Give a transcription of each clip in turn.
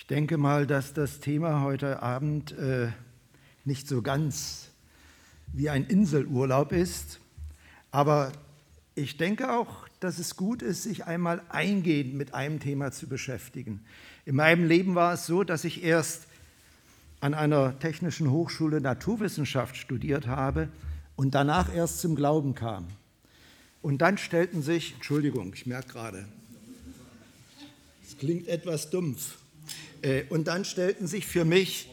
Ich denke mal, dass das Thema heute Abend nicht so ganz wie ein Inselurlaub ist, aber ich denke auch, dass es gut ist, sich einmal eingehend mit einem Thema zu beschäftigen. In meinem Leben war es so, dass ich erst an einer technischen Hochschule Naturwissenschaft studiert habe und danach erst zum Glauben kam. Und dann stellten sich, Entschuldigung, ich merke gerade, es klingt etwas dumpf, und dann stellten sie für mich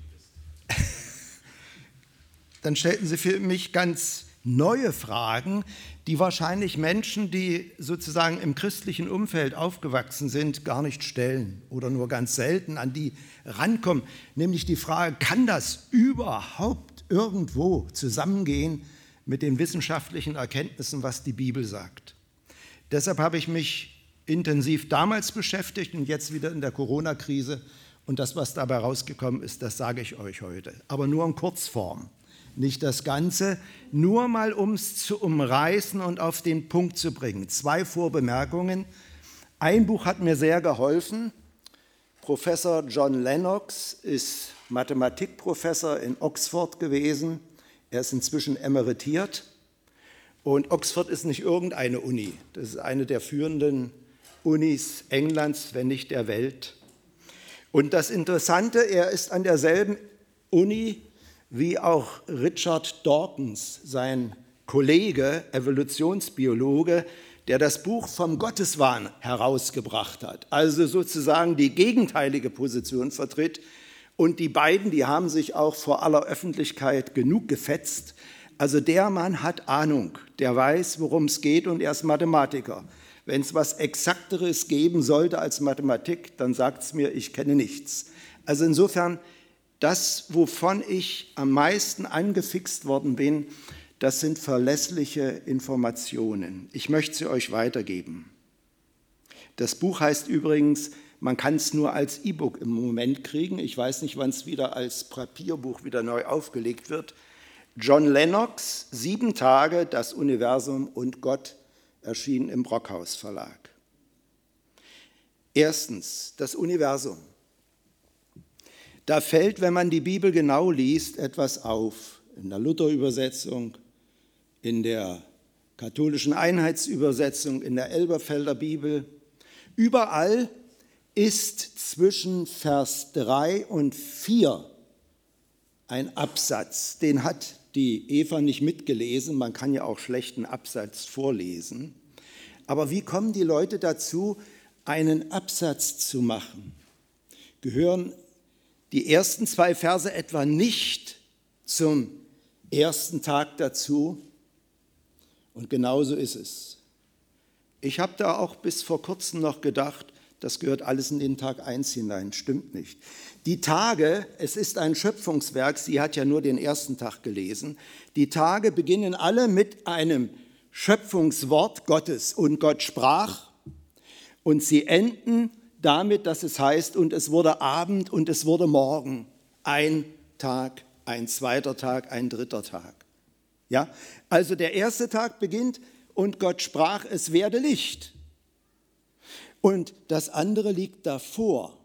ganz neue Fragen, die wahrscheinlich Menschen, die sozusagen im christlichen Umfeld aufgewachsen sind, gar nicht stellen oder nur ganz selten an die rankommen. Nämlich die Frage, kann das überhaupt irgendwo zusammengehen mit den wissenschaftlichen Erkenntnissen, was die Bibel sagt? Deshalb habe ich mich intensiv damals beschäftigt und jetzt wieder in der Corona-Krise. Und das, was dabei rausgekommen ist, das sage ich euch heute. Aber nur in Kurzform. Nicht das Ganze, nur mal um es zu umreißen und auf den Punkt zu bringen. 2 Vorbemerkungen. Ein Buch hat mir sehr geholfen. Professor John Lennox ist Mathematikprofessor in Oxford gewesen. Er ist inzwischen emeritiert. Und Oxford ist nicht irgendeine Uni. Das ist eine der führenden Unis Englands, wenn nicht der Welt. Und das Interessante, er ist an derselben Uni wie auch Richard Dawkins, sein Kollege, Evolutionsbiologe, der das Buch vom Gotteswahn herausgebracht hat, also sozusagen die gegenteilige Position vertritt. Und die beiden, die haben sich auch vor aller Öffentlichkeit genug gefetzt. Also der Mann hat Ahnung, der weiß, worum es geht, und er ist Mathematiker. Wenn es was Exakteres geben sollte als Mathematik, dann sagt es mir, ich kenne nichts. Also insofern, das, wovon ich am meisten angefixt worden bin, das sind verlässliche Informationen. Ich möchte sie euch weitergeben. Das Buch heißt übrigens, man kann es nur als E-Book im Moment kriegen. Ich weiß nicht, wann es wieder als Papierbuch wieder neu aufgelegt wird. John Lennox, 7 Tage, das Universum und Gott, erschienen im Brockhaus Verlag. Erstens, das Universum. Da fällt, wenn man die Bibel genau liest, etwas auf. In der Luther-Übersetzung, in der katholischen Einheitsübersetzung, in der Elberfelder Bibel. Überall ist zwischen Vers 3 und 4 ein Absatz. Den hat die Eva nicht mitgelesen. Man kann ja auch schlechten Absatz vorlesen. Aber wie kommen die Leute dazu, einen Absatz zu machen? Gehören die ersten 2 Verse etwa nicht zum ersten Tag dazu? Und genauso ist es. Ich habe da auch bis vor kurzem noch gedacht, das gehört alles in den Tag 1 hinein. Stimmt nicht. Die Tage, es ist ein Schöpfungswerk, sie hat ja nur den ersten Tag gelesen. Die Tage beginnen alle mit einem Schöpfungswort Gottes. Und Gott sprach, und sie enden damit, dass es heißt, und es wurde Abend und es wurde Morgen. Ein Tag, ein zweiter Tag, ein dritter Tag. Ja? Also der erste Tag beginnt und Gott sprach, es werde Licht. Und das andere liegt davor.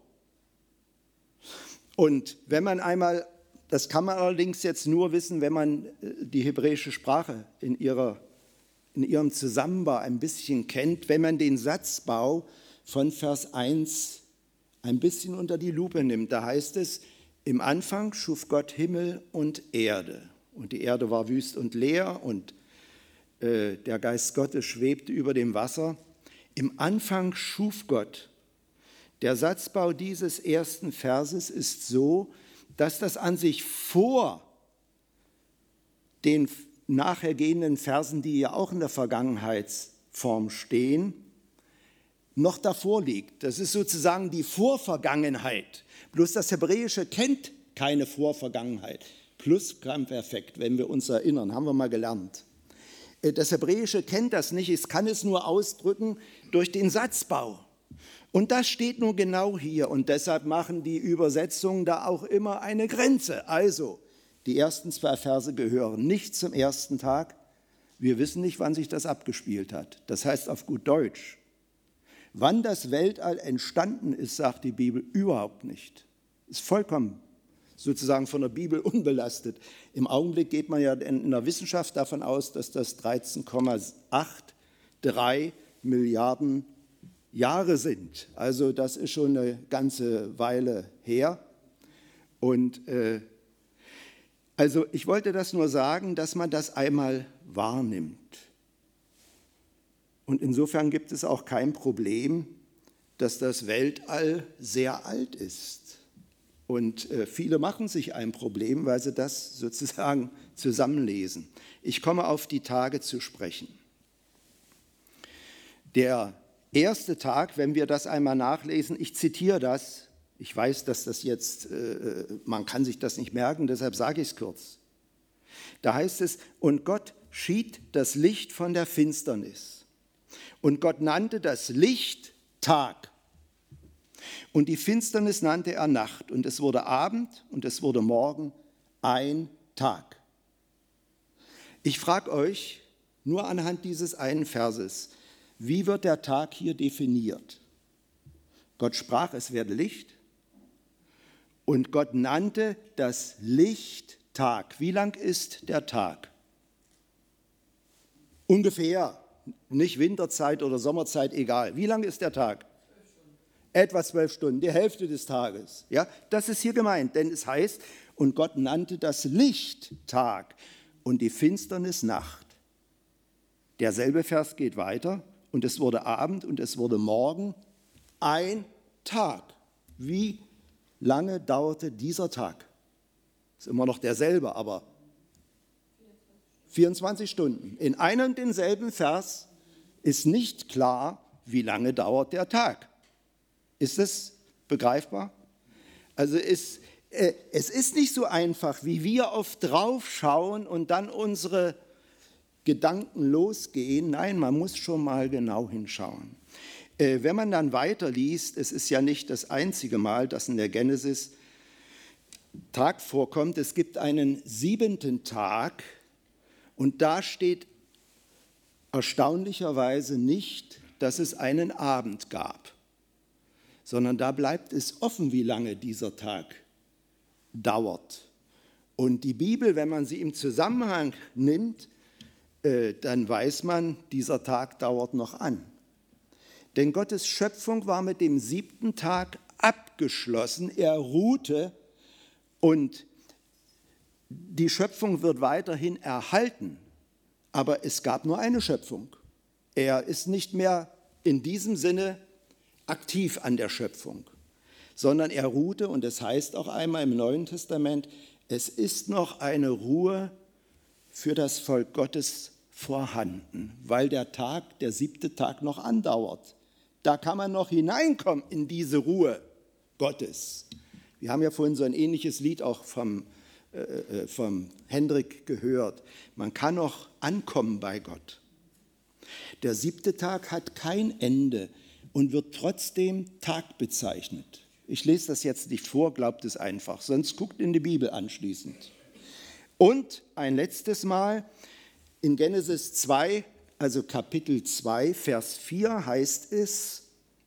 Und wenn man einmal, das kann man allerdings jetzt nur wissen, wenn man die hebräische Sprache in ihrem Zusammenbau ein bisschen kennt, wenn man den Satzbau von Vers 1 ein bisschen unter die Lupe nimmt. Da heißt es, im Anfang schuf Gott Himmel und Erde. Und die Erde war wüst und leer und der Geist Gottes schwebte über dem Wasser. Im Anfang schuf Gott. Der Satzbau dieses ersten Verses ist so, dass das an sich vor den nachhergehenden Versen, die ja auch in der Vergangenheitsform stehen, noch davor liegt. Das ist sozusagen die Vorvergangenheit. Bloß das Hebräische kennt keine Vorvergangenheit. Plusquamperfekt, wenn wir uns erinnern, haben wir mal gelernt. Das Hebräische kennt das nicht, es kann es nur ausdrücken durch den Satzbau. Und das steht nun genau hier und deshalb machen die Übersetzungen da auch immer eine Grenze. Also, die ersten 2 Verse gehören nicht zum ersten Tag. Wir wissen nicht, wann sich das abgespielt hat. Das heißt auf gut Deutsch, Wann das Weltall entstanden ist, sagt die Bibel, überhaupt nicht. Ist vollkommen sozusagen von der Bibel unbelastet. Im Augenblick geht man ja in der Wissenschaft davon aus, dass das 13,83 Milliarden Jahre sind. Also das ist schon eine ganze Weile her. Und also ich wollte das nur sagen, dass man das einmal wahrnimmt. Und insofern gibt es auch kein Problem, dass das Weltall sehr alt ist. Und viele machen sich ein Problem, weil sie das sozusagen zusammenlesen. Ich komme auf die Tage zu sprechen. Der erste Tag, wenn wir das einmal nachlesen, ich zitiere das, ich weiß, dass das jetzt, man kann sich das nicht merken, deshalb sage ich es kurz. Da heißt es, und Gott schied das Licht von der Finsternis. Und Gott nannte das Licht Tag. Und die Finsternis nannte er Nacht. Und es wurde Abend und es wurde Morgen, ein Tag. Ich frage euch nur anhand dieses einen Verses, wie wird der Tag hier definiert? Gott sprach, es werde Licht. Und Gott nannte das Licht Tag. Wie lang ist der Tag? Ungefähr, nicht Winterzeit oder Sommerzeit, egal. Wie lang ist der Tag? Etwa 12 Stunden, die Hälfte des Tages. Ja, das ist hier gemeint, denn es heißt, und Gott nannte das Licht Tag und die Finsternis Nacht. Derselbe Vers geht weiter, und es wurde Abend und es wurde Morgen, ein Tag. Wie lange dauerte dieser Tag? Ist immer noch derselbe, aber 24 Stunden. In einem und denselben Vers ist nicht klar, wie lange dauert der Tag. Ist es begreifbar? Also es ist nicht so einfach, wie wir oft drauf schauen und dann unsere Gedanken losgehen. Nein, man muss schon mal genau hinschauen. Wenn man dann weiterliest, es ist ja nicht das einzige Mal, dass in der Genesis Tag vorkommt. Es gibt einen 7. Tag und da steht erstaunlicherweise nicht, dass es einen Abend gab, sondern da bleibt es offen, wie lange dieser Tag dauert. Und die Bibel, wenn man sie im Zusammenhang nimmt, dann weiß man, dieser Tag dauert noch an. Denn Gottes Schöpfung war mit dem 7. Tag abgeschlossen. Er ruhte und die Schöpfung wird weiterhin erhalten. Aber es gab nur eine Schöpfung. Er ist nicht mehr in diesem Sinne aktiv an der Schöpfung, sondern er ruhte, und es heißt auch einmal im Neuen Testament, es ist noch eine Ruhe für das Volk Gottes vorhanden, weil der Tag, der 7. Tag noch andauert. Da kann man noch hineinkommen in diese Ruhe Gottes. Wir haben ja vorhin so ein ähnliches Lied auch vom Hendrik gehört. Man kann noch ankommen bei Gott. Der 7. Tag hat kein Ende und wird trotzdem Tag bezeichnet. Ich lese das jetzt nicht vor, glaubt es einfach, sonst guckt in die Bibel anschließend. Und ein letztes Mal, in Genesis 2, also Kapitel 2, Vers 4 heißt es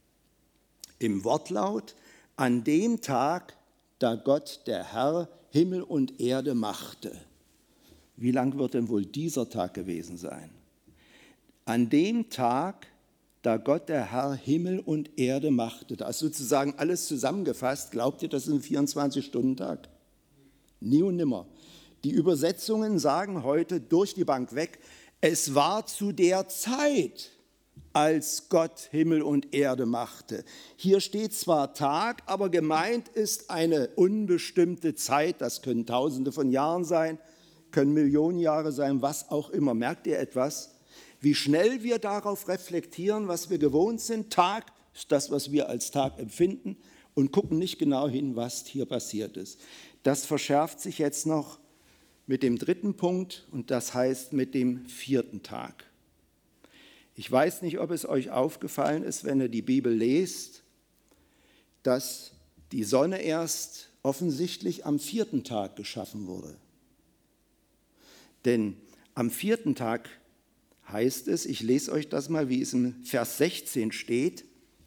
im Wortlaut, an dem Tag, da Gott, der Herr, Himmel und Erde machte. Wie lang wird denn wohl dieser Tag gewesen sein? An dem Tag, da Gott, der Herr, Himmel und Erde machte. Da ist sozusagen alles zusammengefasst. Glaubt ihr, das ist ein 24-Stunden-Tag? Nie und nimmer. Die Übersetzungen sagen heute durch die Bank weg, es war zu der Zeit, als Gott Himmel und Erde machte. Hier steht zwar Tag, aber gemeint ist eine unbestimmte Zeit. Das können Tausende von Jahren sein, können Millionen Jahre sein, was auch immer. Merkt ihr etwas? Wie schnell wir darauf reflektieren, was wir gewohnt sind. Tag ist das, was wir als Tag empfinden, und gucken nicht genau hin, was hier passiert ist. Das verschärft sich jetzt noch mit dem 3. Punkt, und das heißt mit dem 4. Tag. Ich weiß nicht, ob es euch aufgefallen ist, wenn ihr die Bibel lest, dass die Sonne erst offensichtlich am 4. Tag geschaffen wurde. Denn am 4. Tag heißt es, ich lese euch das mal, wie es im Vers 16 steht,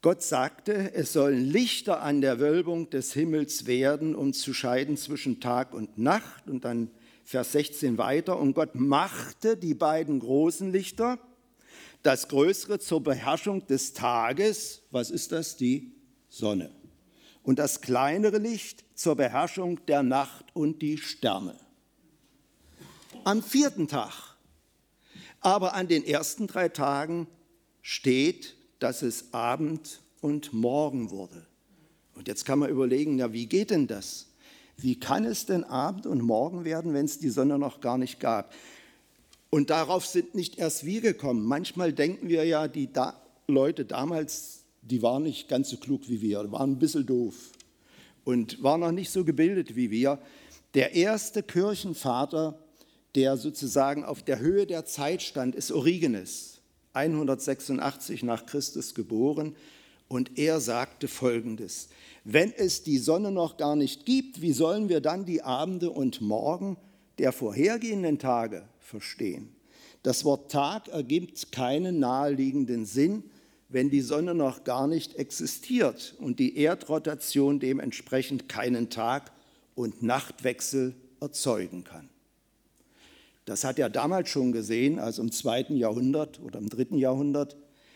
Gott sagte, es sollen Lichter an der Wölbung des Himmels werden, um zu scheiden zwischen Tag und Nacht. Und dann Vers 16 weiter. Und Gott machte die beiden großen Lichter, das größere zur Beherrschung des Tages. Was ist das? Die Sonne. Und das kleinere Licht zur Beherrschung der Nacht und die Sterne. Am 4. Tag, aber an den ersten 3 Tagen steht, dass es Abend und Morgen wurde. Und jetzt kann man überlegen, ja, wie geht denn das? Wie kann es denn Abend und Morgen werden, wenn es die Sonne noch gar nicht gab? Und darauf sind nicht erst wir gekommen. Manchmal denken wir ja, die Leute damals, die waren nicht ganz so klug wie wir, waren ein bisschen doof und waren noch nicht so gebildet wie wir. Der erste Kirchenvater, der sozusagen auf der Höhe der Zeit stand, ist Origenes. 186 nach Christus geboren, und er sagte Folgendes: Wenn es die Sonne noch gar nicht gibt, wie sollen wir dann die Abende und Morgen der vorhergehenden Tage verstehen? Das Wort Tag ergibt keinen naheliegenden Sinn, wenn die Sonne noch gar nicht existiert und die Erdrotation dementsprechend keinen Tag- und Nachtwechsel erzeugen kann. Das hat er damals schon gesehen, also im 2. Jahrhundert oder im 3. Jahrhundert.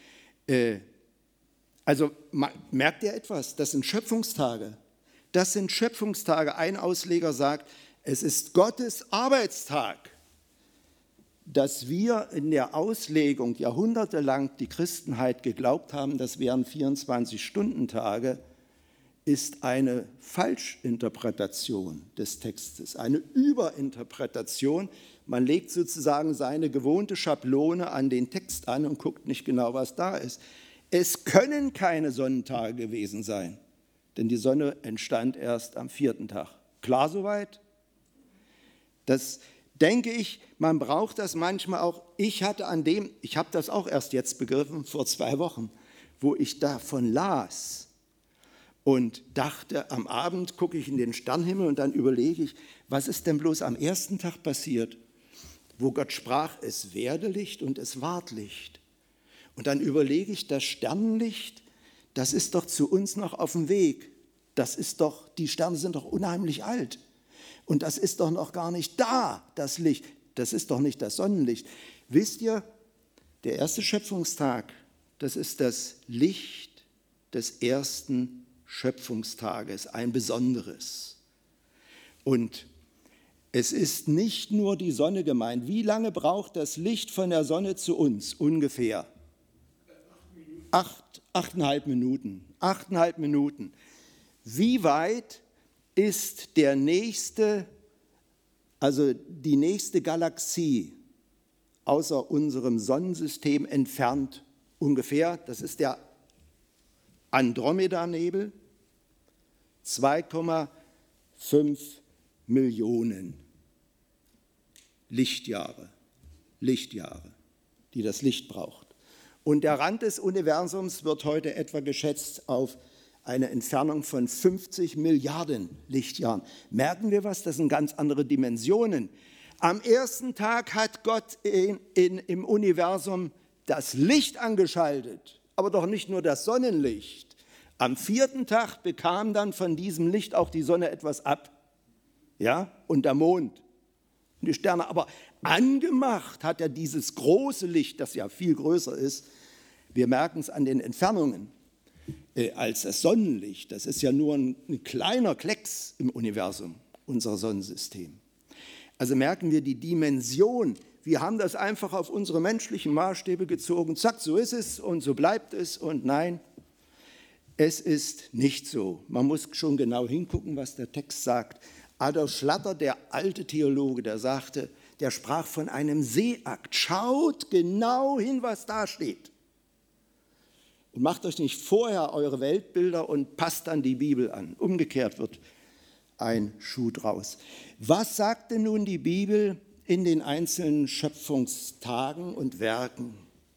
Also merkt ihr etwas? Das sind Schöpfungstage. Das sind Schöpfungstage. Ein Ausleger sagt, es ist Gottes Arbeitstag. Dass wir in der Auslegung jahrhundertelang die Christenheit geglaubt haben, das wären 24-Stunden-Tage, ist eine Falschinterpretation des Textes, eine Überinterpretation. Man legt sozusagen seine gewohnte Schablone an den Text an und guckt nicht genau, was da ist. Es können keine Sonnentage gewesen sein, denn die Sonne entstand erst am 4. Tag. Klar soweit? Das denke ich, man braucht das manchmal auch. Ich habe das auch erst jetzt begriffen, vor 2 Wochen, wo ich davon las und dachte, am Abend gucke ich in den Sternenhimmel und dann überlege ich, was ist denn bloß am 1. Tag passiert, wo Gott sprach, es werde Licht und es ward Licht. Und dann überlege ich, das Sternenlicht, das ist doch zu uns noch auf dem Weg. Die Sterne sind doch unheimlich alt. Und das ist doch noch gar nicht da, das Licht. Das ist doch nicht das Sonnenlicht. Wisst ihr, der erste Schöpfungstag, das ist das Licht des ersten Schöpfungstages, ein besonderes. Und es ist nicht nur die Sonne gemeint. Wie lange braucht das Licht von der Sonne zu uns? Ungefähr 8,5 Minuten. 8,5 Minuten. Wie weit ist die nächste Galaxie außer unserem Sonnensystem entfernt? Ungefähr, das ist der Andromeda-Nebel, 2,5 Millionen Lichtjahre, die das Licht braucht. Und der Rand des Universums wird heute etwa geschätzt auf eine Entfernung von 50 Milliarden Lichtjahren. Merken wir was? Das sind ganz andere Dimensionen. Am ersten Tag hat Gott im Universum das Licht angeschaltet, aber doch nicht nur das Sonnenlicht. Am 4. Tag bekam dann von diesem Licht auch die Sonne etwas ab, ja, und der Mond und die Sterne. Aber angemacht hat er dieses große Licht, das ja viel größer ist. Wir merken es an den Entfernungen als das Sonnenlicht. Das ist ja nur ein kleiner Klecks im Universum, unser Sonnensystem. Also merken wir die Dimension. Wir haben das einfach auf unsere menschlichen Maßstäbe gezogen. Zack, so ist es und so bleibt es. Und nein, es ist nicht so. Man muss schon genau hingucken, was der Text sagt. Adolf Schlatter, der alte Theologe, der sprach von einem Sehakt. Schaut genau hin, was da steht. Und macht euch nicht vorher eure Weltbilder und passt dann die Bibel an. Umgekehrt wird ein Schuh draus. Was sagt denn nun die Bibel in den einzelnen Schöpfungstagen und Werken?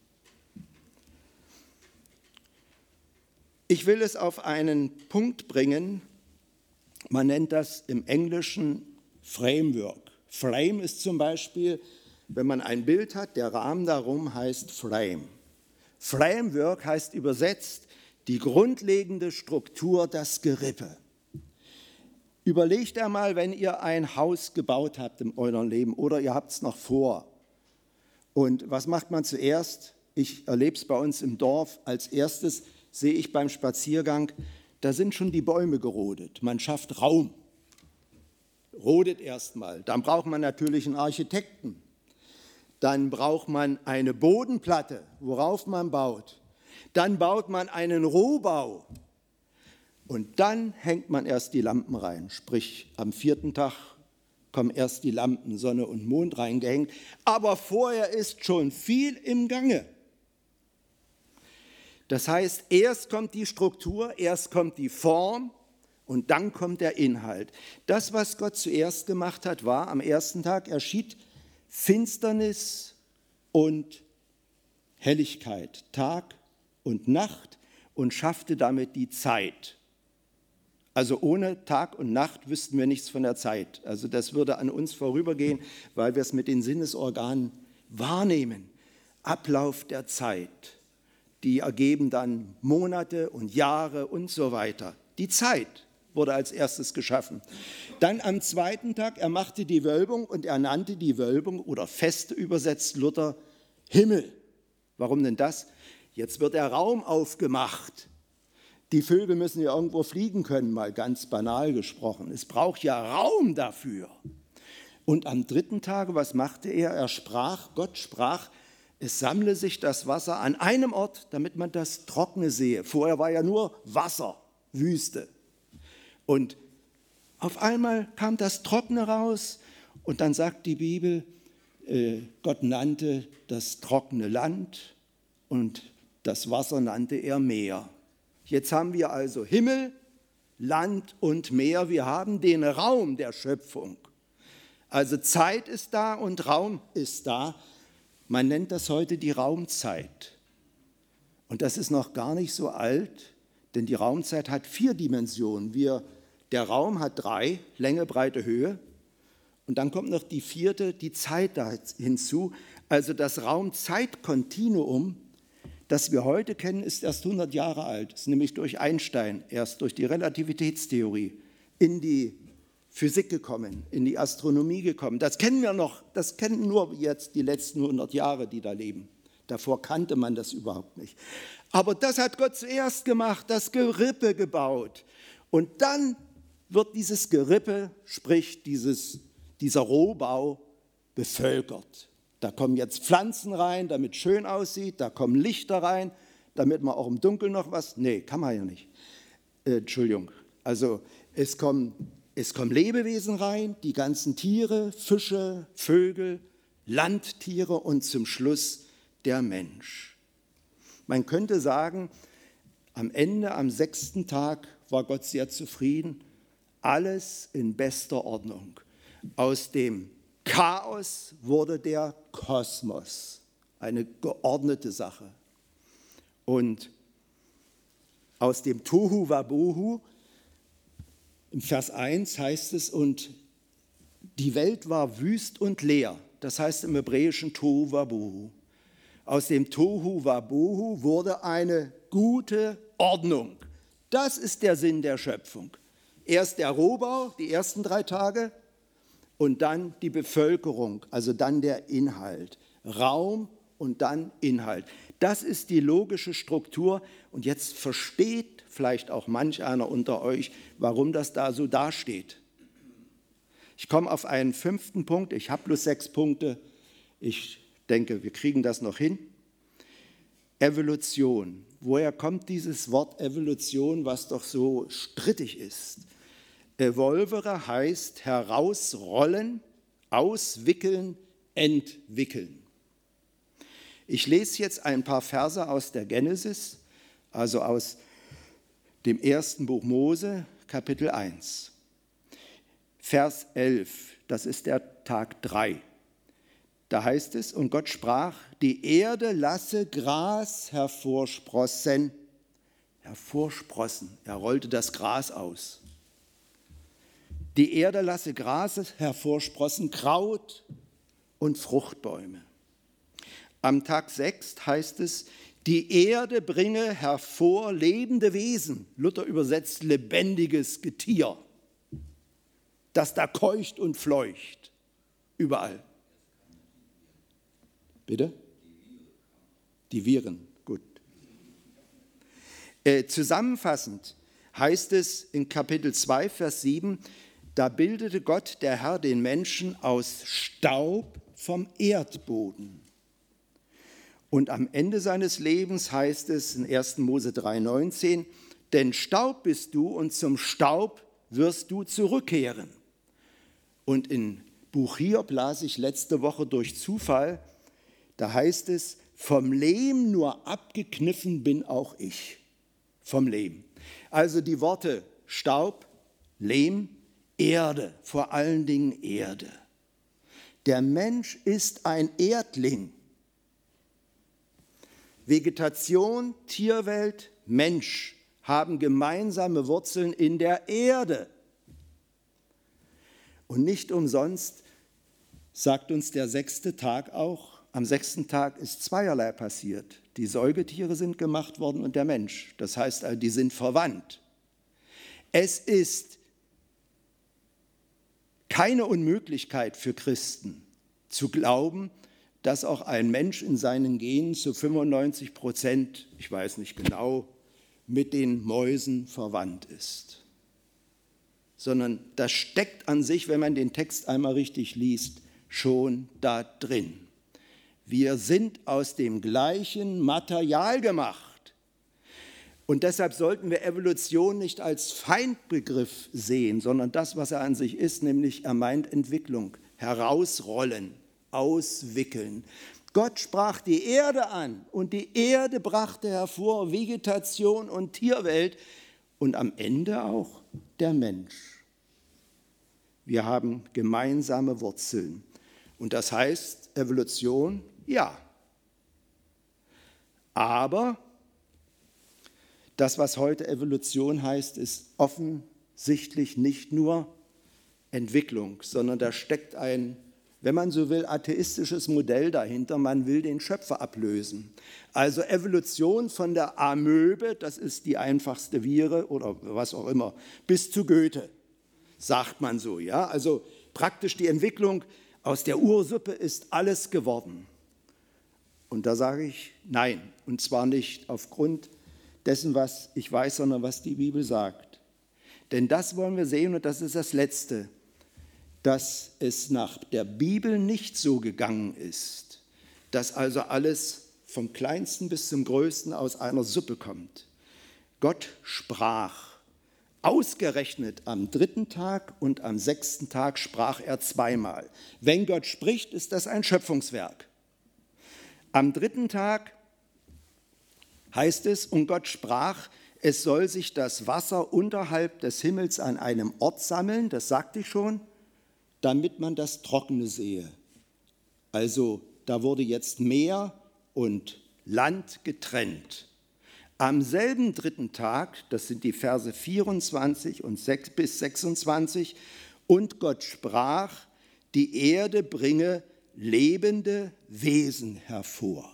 Ich will es auf einen Punkt bringen. Man nennt das im Englischen Framework. Frame ist zum Beispiel, wenn man ein Bild hat, der Rahmen darum heißt Frame. Framework heißt übersetzt Die grundlegende Struktur, das Gerippe. Überlegt einmal, wenn ihr ein Haus gebaut habt in eurem Leben oder ihr habt es noch vor. Und was macht man zuerst? Ich erlebe es bei uns im Dorf. Als erstes sehe ich beim Spaziergang, da sind schon die Bäume gerodet. Man schafft Raum. Rodet erstmal. Dann braucht man natürlich einen Architekten. Dann braucht man eine Bodenplatte, worauf man baut. Dann baut man einen Rohbau. Und dann hängt man erst die Lampen rein. Sprich, am 4. Tag kommen erst die Lampen, Sonne und Mond reingehängt. Aber vorher ist schon viel im Gange. Das heißt, erst kommt die Struktur, erst kommt die Form und dann kommt der Inhalt. Das, was Gott zuerst gemacht hat, war, am 1. Tag erschied Finsternis und Helligkeit, Tag und Nacht, und schaffte damit die Zeit. Also ohne Tag und Nacht wüssten wir nichts von der Zeit. Also das würde an uns vorübergehen, weil wir es mit den Sinnesorganen wahrnehmen. Ablauf der Zeit, die ergeben dann Monate und Jahre und so weiter. Die Zeit wurde als erstes geschaffen. Dann am 2. Tag, er machte die Wölbung und er nannte die Wölbung, oder Feste übersetzt Luther, Himmel. Warum denn das? Jetzt wird der Raum aufgemacht. Die Vögel müssen ja irgendwo fliegen können, mal ganz banal gesprochen. Es braucht ja Raum dafür. Und am 3. Tage, was machte er? Er sprach, Gott sprach, es sammle sich das Wasser an einem Ort, damit man das Trockene sehe. Vorher war ja nur Wasser, Wüste. Und auf einmal kam das Trockene raus und dann sagt die Bibel, Gott nannte das trockene Land und das Wasser nannte er Meer. Jetzt haben wir also Himmel, Land und Meer. Wir haben den Raum der Schöpfung. Also Zeit ist da und Raum ist da. Man nennt das heute die Raumzeit. Und das ist noch gar nicht so alt, denn die Raumzeit hat 4 Dimensionen. Der Raum hat 3, Länge, Breite, Höhe. Und dann kommt noch die 4., die Zeit da hinzu. Also das Raum-Zeit-Kontinuum, das wir heute kennen, ist erst 100 Jahre alt. Ist nämlich durch Einstein, erst durch die Relativitätstheorie in die Physik gekommen, in die Astronomie gekommen. Das kennen wir noch, das kennen nur jetzt die letzten 100 Jahre, die da leben. Davor kannte man das überhaupt nicht. Aber das hat Gott zuerst gemacht, das Gerippe gebaut. Und dann wird dieses Gerippe, sprich dieser Rohbau, bevölkert. Da kommen jetzt Pflanzen rein, damit es schön aussieht, da kommen Lichter rein, damit man auch im Dunkeln noch was, nee, kann man ja nicht. Entschuldigung, also es kommen Lebewesen rein, die ganzen Tiere, Fische, Vögel, Landtiere und zum Schluss der Mensch. Man könnte sagen, am Ende, am 6. Tag, war Gott sehr zufrieden, alles in bester Ordnung. Aus dem Chaos wurde der Kosmos, eine geordnete Sache. Und aus dem Tohu Wabohu, im Vers 1 heißt es, und die Welt war wüst und leer. Das heißt im Hebräischen Tohu Wabohu. Aus dem Tohu Wabohu wurde eine gute Ordnung. Das ist der Sinn der Schöpfung. Erst der Rohbau, die ersten 3 Tage, und dann die Bevölkerung, also dann der Inhalt. Raum und dann Inhalt. Das ist die logische Struktur. Und jetzt versteht vielleicht auch manch einer unter euch, warum das da so dasteht. Ich komme auf einen 5. Punkt. Ich habe bloß 6 Punkte. Ich denke, wir kriegen das noch hin. Evolution. Woher kommt dieses Wort Evolution, was doch so strittig ist? Evolvere heißt herausrollen, auswickeln, entwickeln. Ich lese jetzt ein paar Verse aus der Genesis, also aus dem 1. Buch Mose, Kapitel 1. Vers 11, das ist der Tag 3. Da heißt es, und Gott sprach, die Erde lasse Gras hervorsprossen. Hervorsprossen, er rollte das Gras aus. Die Erde lasse Gras hervorsprossen, Kraut und Fruchtbäume. Am Tag 6 heißt es, Die Erde bringe hervor lebende Wesen, Luther übersetzt lebendiges Getier, das da keucht und fleucht, überall. Bitte? Die Viren, gut. Zusammenfassend heißt es in Kapitel 2, Vers 7, da bildete Gott, der Herr, den Menschen aus Staub vom Erdboden. Und am Ende seines Lebens heißt es in 1. Mose 3,19, denn Staub bist du und zum Staub wirst du zurückkehren. Und in Buch Hiob las ich letzte Woche durch Zufall, da heißt es, vom Lehm nur abgekniffen bin auch ich. Vom Lehm. Also die Worte Staub, Lehm, Erde, vor allen Dingen Erde. Der Mensch ist ein Erdling. Vegetation, Tierwelt, Mensch haben gemeinsame Wurzeln in der Erde. Und nicht umsonst sagt uns der 6. Tag auch, am 6. Tag ist zweierlei passiert. Die Säugetiere sind gemacht worden und der Mensch. Das heißt, die sind verwandt. Es ist keine Unmöglichkeit für Christen zu glauben, dass auch ein Mensch in seinen Genen zu 95%, ich weiß nicht genau, mit den Mäusen verwandt ist. Sondern das steckt an sich, wenn man den Text einmal richtig liest, schon da drin. Wir sind aus dem gleichen Material gemacht. Und deshalb sollten wir Evolution nicht als Feindbegriff sehen, sondern das, was er an sich ist, nämlich er meint Entwicklung, herausrollen, auswickeln. Gott sprach die Erde an und die Erde brachte hervor Vegetation und Tierwelt und am Ende auch der Mensch. Wir haben gemeinsame Wurzeln. Und das heißt, Evolution, ja. Aber das, was heute Evolution heißt, ist offensichtlich nicht nur Entwicklung, sondern da steckt ein, wenn man so will, atheistisches Modell dahinter. Man will den Schöpfer ablösen. Also Evolution von der Amöbe, das ist die einfachste Viere oder was auch immer, bis zu Goethe, sagt man so. Ja? Also praktisch die Entwicklung aus der Ursuppe ist alles geworden. Und da sage ich nein, und zwar nicht aufgrund dessen, was ich weiß, sondern was die Bibel sagt. Denn das wollen wir sehen und das ist das Letzte, dass es nach der Bibel nicht so gegangen ist, dass also alles vom Kleinsten bis zum Größten aus einer Suppe kommt. Gott sprach. Ausgerechnet am 3. Tag und am 6. Tag sprach er zweimal. Wenn Gott spricht, ist das ein Schöpfungswerk. Am 3. Tag heißt es, und Gott sprach, es soll sich das Wasser unterhalb des Himmels an einem Ort sammeln, das sagte ich schon, damit man das Trockene sehe. Also da wurde jetzt Meer und Land getrennt. Am selben 3. Tag, das sind die Verse 24 und 6 bis 26, und Gott sprach, die Erde bringe lebende Wesen hervor.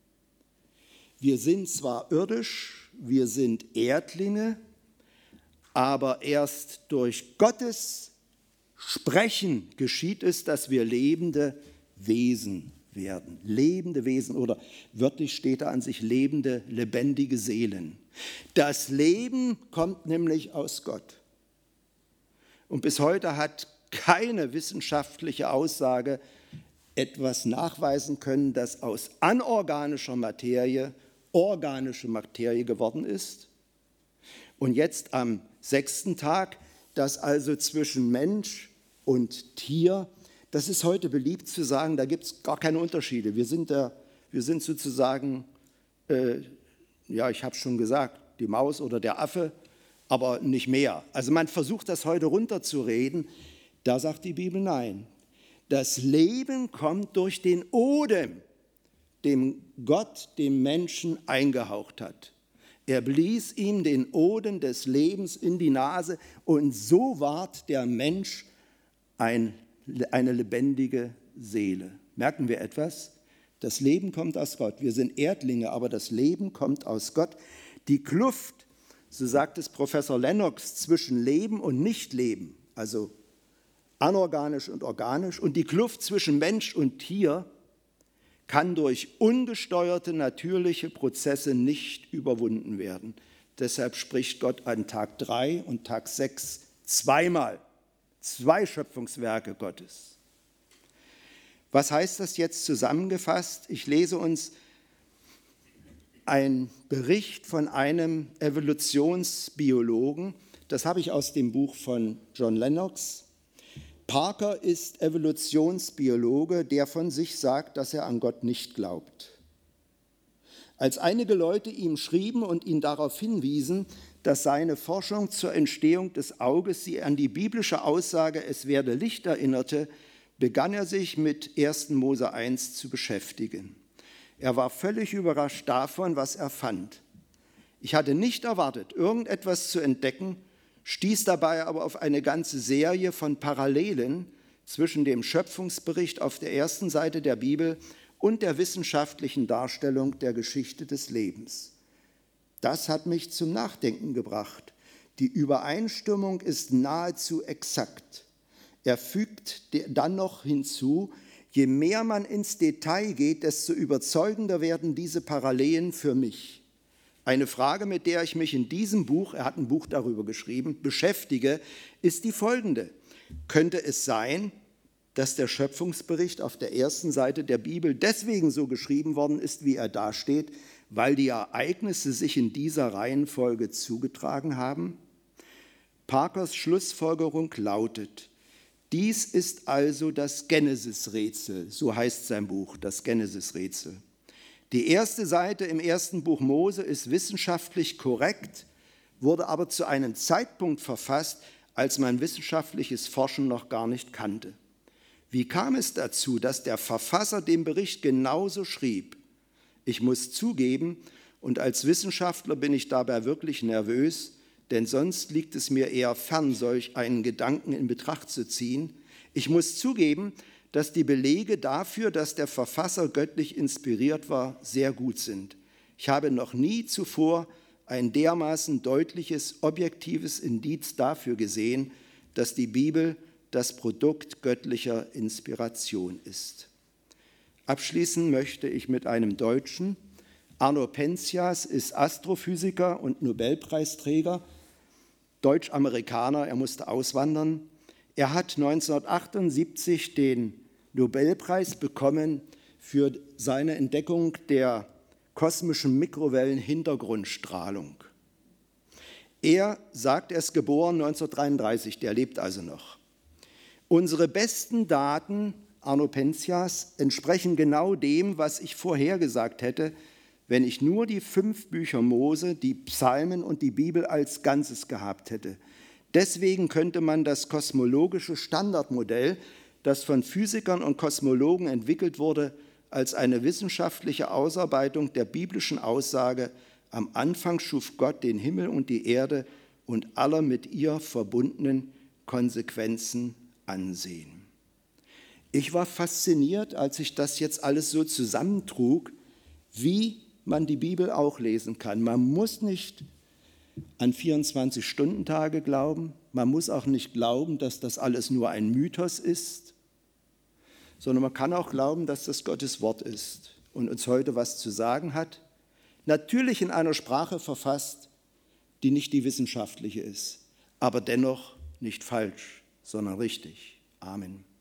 Wir sind zwar irdisch, wir sind Erdlinge, aber erst durch Gottes Sprechen geschieht es, dass wir lebende Wesen werden. Lebende Wesen oder wörtlich steht da an sich lebende, lebendige Seelen. Das Leben kommt nämlich aus Gott. Und bis heute hat keine wissenschaftliche Aussage etwas nachweisen können, das aus anorganischer Materie organische Materie geworden ist. Und jetzt am 6. Tag, dass also zwischen Mensch und Tier, das ist heute beliebt zu sagen, da gibt es gar keine Unterschiede. Wir sind sozusagen, ja, ich habe es schon gesagt, die Maus oder der Affe, aber nicht mehr. Also man versucht das heute runterzureden, da sagt die Bibel nein. Das Leben kommt durch den Odem, dem Gott dem Menschen eingehaucht hat. Er blies ihm den Odem des Lebens in die Nase und so ward der Mensch eine lebendige Seele. Merken wir etwas? Das Leben kommt aus Gott. Wir sind Erdlinge, aber das Leben kommt aus Gott. Die Kluft, so sagt es Professor Lennox, zwischen Leben und Nichtleben, also anorganisch und organisch, und die Kluft zwischen Mensch und Tier kann durch ungesteuerte natürliche Prozesse nicht überwunden werden. Deshalb spricht Gott an Tag 3 und Tag 6 zweimal, 2 Schöpfungswerke Gottes. Was heißt das jetzt zusammengefasst? Ich lese uns einen Bericht von einem Evolutionsbiologen, das habe ich aus dem Buch von John Lennox. Parker ist Evolutionsbiologe, der von sich sagt, dass er an Gott nicht glaubt. Als einige Leute ihm schrieben und ihn darauf hinwiesen, dass seine Forschung zur Entstehung des Auges sie an die biblische Aussage, es werde Licht, erinnerte, begann er sich mit 1. Mose 1 zu beschäftigen. Er war völlig überrascht davon, was er fand. Ich hatte nicht erwartet, irgendetwas zu entdecken, stieß dabei aber auf eine ganze Serie von Parallelen zwischen dem Schöpfungsbericht auf der ersten Seite der Bibel und der wissenschaftlichen Darstellung der Geschichte des Lebens. Das hat mich zum Nachdenken gebracht. Die Übereinstimmung ist nahezu exakt. Er fügt dann noch hinzu, je mehr man ins Detail geht, desto überzeugender werden diese Parallelen für mich. Eine Frage, mit der ich mich in diesem Buch, er hat ein Buch darüber geschrieben, beschäftige, ist die folgende. Könnte es sein, dass der Schöpfungsbericht auf der ersten Seite der Bibel deswegen so geschrieben worden ist, wie er dasteht, weil die Ereignisse sich in dieser Reihenfolge zugetragen haben? Parkers Schlussfolgerung lautet, dies ist also das Genesis-Rätsel, so heißt sein Buch, das Genesis-Rätsel. Die erste Seite im ersten Buch Mose ist wissenschaftlich korrekt, wurde aber zu einem Zeitpunkt verfasst, als man wissenschaftliches Forschen noch gar nicht kannte. Wie kam es dazu, dass der Verfasser den Bericht genauso schrieb? Ich muss zugeben, und als Wissenschaftler bin ich dabei wirklich nervös, denn sonst liegt es mir eher fern, solch einen Gedanken in Betracht zu ziehen. Ich muss zugeben, dass die Belege dafür, dass der Verfasser göttlich inspiriert war, sehr gut sind. Ich habe noch nie zuvor ein dermaßen deutliches, objektives Indiz dafür gesehen, dass die Bibel das Produkt göttlicher Inspiration ist. Abschließen möchte ich mit einem Deutschen. Arno Penzias ist Astrophysiker und Nobelpreisträger, Deutsch-Amerikaner, er musste auswandern. Er hat 1978 den Nobelpreis bekommen für seine Entdeckung der kosmischen Mikrowellen-Hintergrundstrahlung. Er sagt, er ist geboren 1933, der lebt also noch. Unsere besten Daten, Arno Penzias, entsprechen genau dem, was ich vorhergesagt hätte, wenn ich nur die 5 Bücher Mose, die Psalmen und die Bibel als Ganzes gehabt hätte. Deswegen könnte man das kosmologische Standardmodell, das von Physikern und Kosmologen entwickelt wurde, als eine wissenschaftliche Ausarbeitung der biblischen Aussage, am Anfang schuf Gott den Himmel und die Erde und alle mit ihr verbundenen Konsequenzen ansehen. Ich war fasziniert, als ich das jetzt alles so zusammentrug, wie man die Bibel auch lesen kann. Man muss nicht an 24-Stunden-Tage glauben, man muss auch nicht glauben, dass das alles nur ein Mythos ist, sondern man kann auch glauben, dass das Gottes Wort ist und uns heute was zu sagen hat. Natürlich in einer Sprache verfasst, die nicht die wissenschaftliche ist, aber dennoch nicht falsch, sondern richtig. Amen.